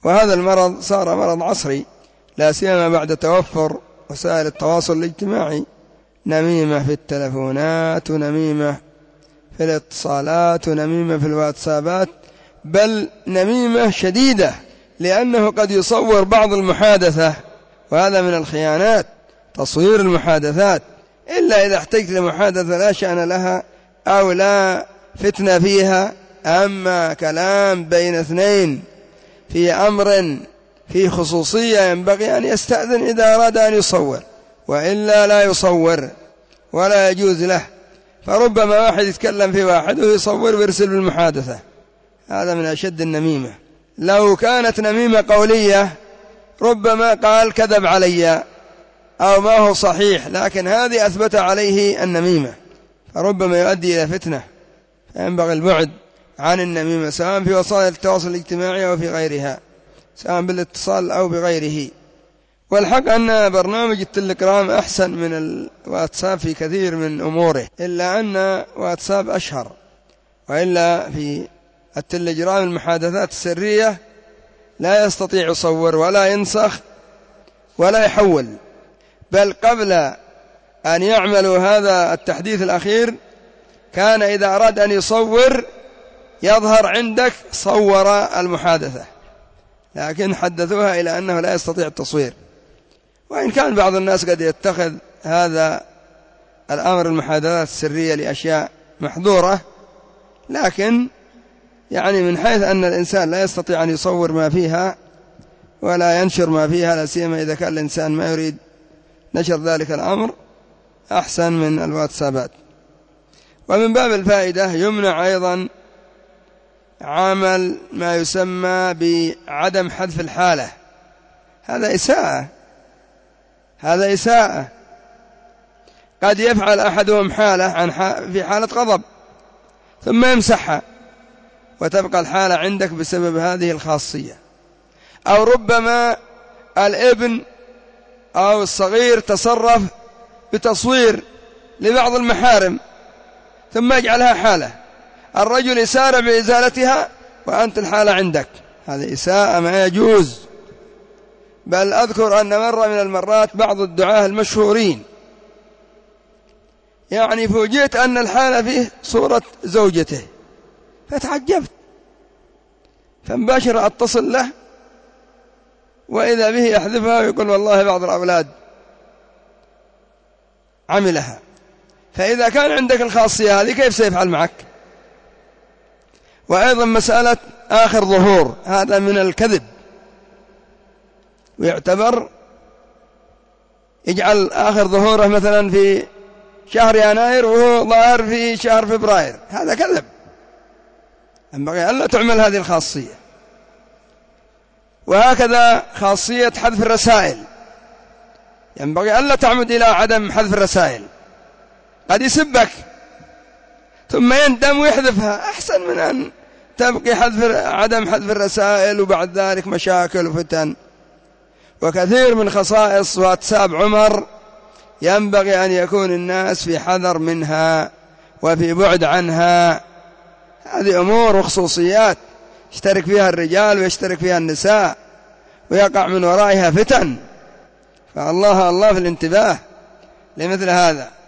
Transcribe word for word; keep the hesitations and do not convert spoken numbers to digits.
وهذا المرض صار مرض عصري، لا سيما بعد توفر وسائل التواصل الاجتماعي. نميمة في التلفونات، ونميمة في الاتصالات، ونميمة في الواتسابات، بل نميمة شديدة، لأنه قد يصور بعض المحادثة، وهذا من الخيانات، تصوير المحادثات، إلا إذا احتجت لمحادثة لا شأن لها أو لا فتنة فيها. أما كلام بين اثنين في أمر في خصوصية ينبغي أن يستأذن إذا أراد أن يصور، وإلا لا يصور ولا يجوز له. فربما واحد يتكلم في واحد ويصور ويرسل بالمحادثة، هذا من أشد النميمة. لو كانت نميمة قولية ربما قال كذب علي أو ما هو صحيح، لكن هذه أثبت عليه النميمة، فربما يؤدي إلى فتنة. فينبغي البعد عن النميمة، سواء في وسائل التواصل الاجتماعي أو في غيرها، سواء بالاتصال أو بغيره. والحق أن برنامج التليجرام أحسن من الواتساب في كثير من أموره، إلا أن واتساب أشهر، وإلا في التليجرام المحادثات السرية لا يستطيع يصور ولا ينسخ ولا يحول. بل قبل أن يعملوا هذا التحديث الأخير كان إذا أراد أن يصور يظهر عندك صور المحادثة، لكن حدثوها إلى أنه لا يستطيع التصوير. وإن كان بعض الناس قد يتخذ هذا الأمر المحادثات السرية لأشياء محظورة، لكن يعني من حيث أن الإنسان لا يستطيع أن يصور ما فيها ولا ينشر ما فيها، لا سيما إذا كان الإنسان ما يريد نشر ذلك الأمر، أحسن من الواتسابات. ومن باب الفائدة يمنع أيضا عمل ما يسمى بعدم حذف الحالة، هذا إساءة، هذا إساءة. قد يفعل أحدهم حالة عن في حالة غضب ثم يمسحها وتبقى الحالة عندك بسبب هذه الخاصية. أو ربما الابن أو الصغير تصرف بتصوير لبعض المحارم ثم يجعلها حالة، الرجل يسارع بإزالتها وأنت الحالة عندك، هذا إساءة ما يجوز. بل أذكر أن مرة من المرات بعض الدعاة المشهورين يعني فوجئت أن الحالة فيه صورة زوجته، فتعجبت، فمباشر أتصل له وإذا به يحذفها ويقول والله بعض الأولاد عملها. فإذا كان عندك الخاصية هذه كيف سيفعل معك؟ وأيضا مسألة آخر ظهور، هذا من الكذب، ويعتبر يجعل آخر ظهوره مثلا في شهر يناير وهو ظاهر في شهر فبراير، هذا كذب، ينبغي ألا تعمل هذه الخاصية. وهكذا خاصية حذف الرسائل، ينبغي ألا تعمد إلى عدم حذف الرسائل. قد يسبك ثم يندم ويحذفها، أحسن من أن تبقي حذف عدم حذف الرسائل وبعد ذلك مشاكل وفتن. وكثير من خصائص واتساب عمر ينبغي أن يكون الناس في حذر منها وفي بعد عنها، هذه أمور وخصوصيات يشترك فيها الرجال ويشترك فيها النساء ويقع من ورائها فتن، فالله الله في الانتباه لمثل هذا.